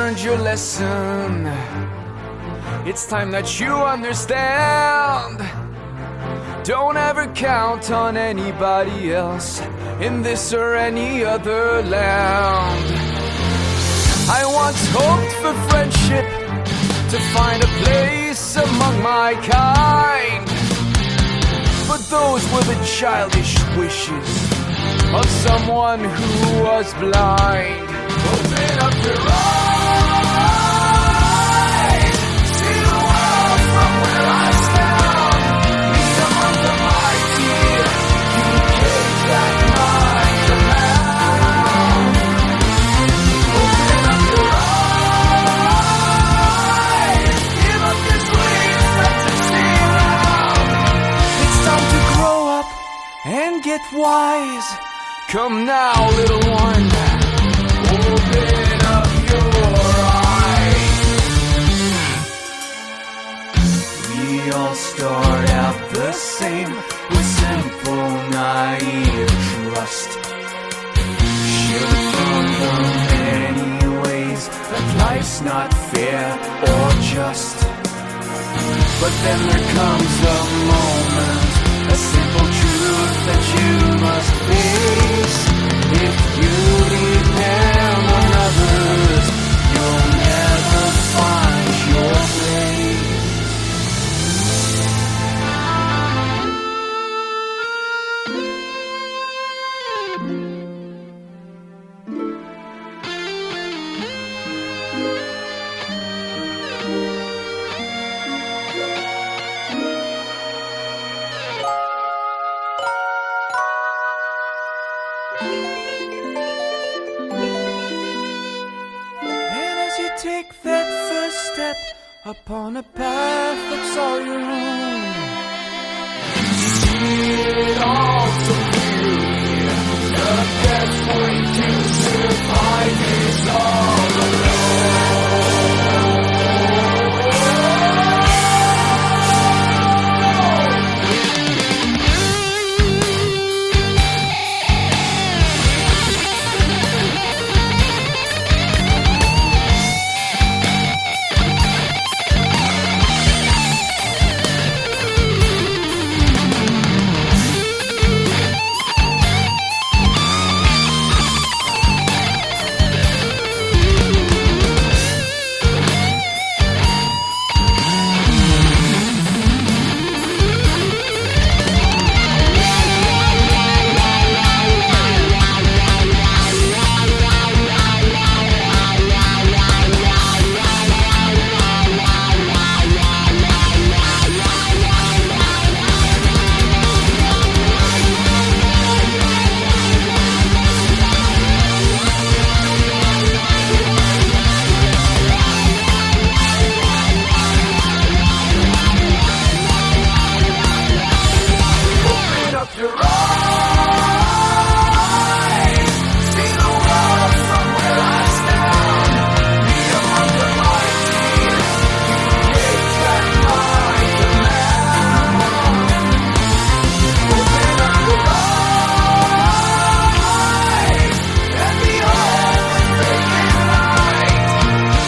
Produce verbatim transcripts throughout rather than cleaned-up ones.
learned your lesson. It's time that you understand. Don't ever count on anybody else in this or any other land. I once hoped for friendship, to find a place among my kind, but those were the childish wishes of someone who was blind. Open up your eyes, see the world from where I stand. Meet among the mighty, you cage that mind command. Open up your eyes, give up your dreams, let them see around. It's time to grow up and get wise. Come now, little one, open up your eyes. We all start out the same, with simple, naive trust. Shielded from the many ways that life's not fair or just. But then there comes a moment, a simple truth that you must face. If you depend on others, you'll never find your place. Take that first step upon a path that's all your own. See it all so clearly. The best way to survive is all alone.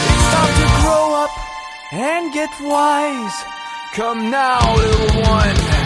And get wise. Come now, little one.